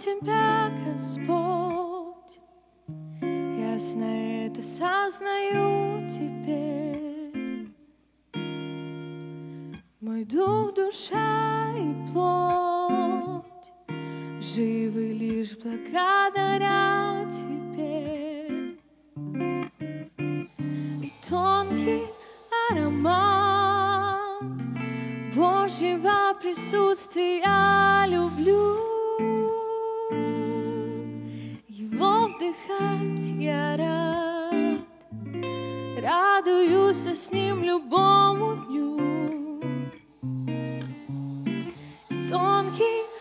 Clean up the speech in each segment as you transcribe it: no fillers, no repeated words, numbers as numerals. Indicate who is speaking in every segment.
Speaker 1: Тебя, Господь, ясно это сознаю теперь. Мой дух, душа и плоть живы лишь благодаря Тебе. И тонкий аромат Божьего присутствия я люблю. Его вдыхать я рад, радуюсь с Ним любому дню. Тонкий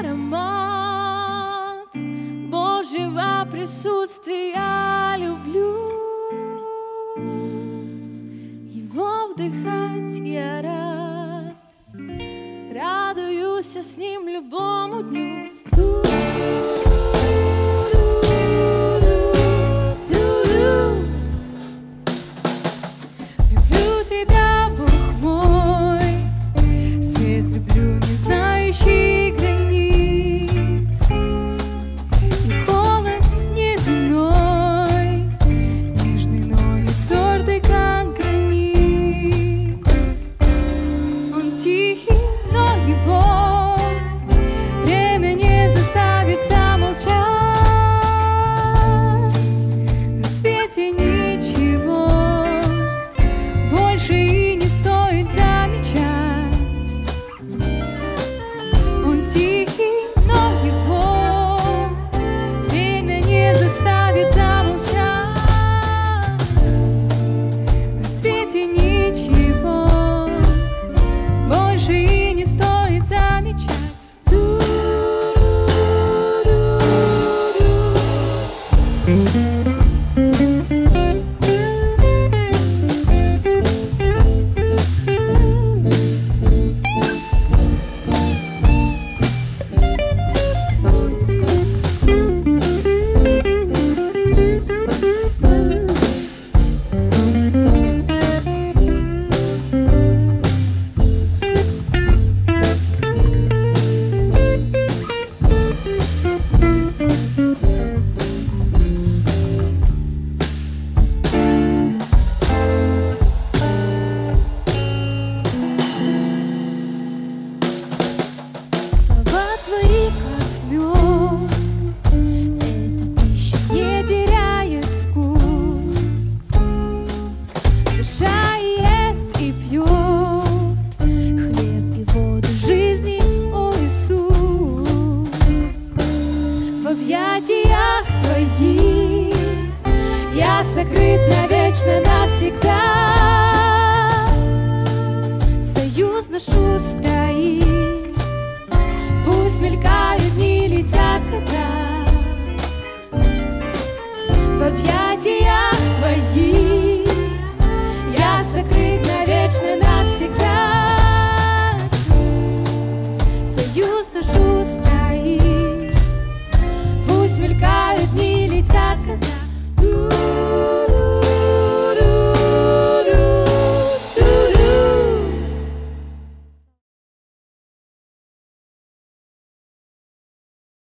Speaker 1: аромат Божьего присутствия я люблю. Его вдыхать я рад, радуюсь с Ним любому дню. Люблю Тебя, Бог мой, свет люблю, не знающий границ, и голос неземной, нежный, но и твердый, как гранит. Он тихий, но его время не заставит замолчать. На свете ничего больше и не стоит замечать. Он тихий, но его время не заставит замолчать. На свете ничего больше и не стоит замечать. Твои, как мед, эта пища не теряет вкус. Душа ест и пьет хлеб и воду жизни, о Иисус. В объятиях Твоих я сокрыт навечно, навсегда. Союз душу стоит, пусть мелькают дни, летят года. В объятиях Твоих я сокрыт навечно, навсегда. Союз душу стоит, пусть мелькают дни, летят года.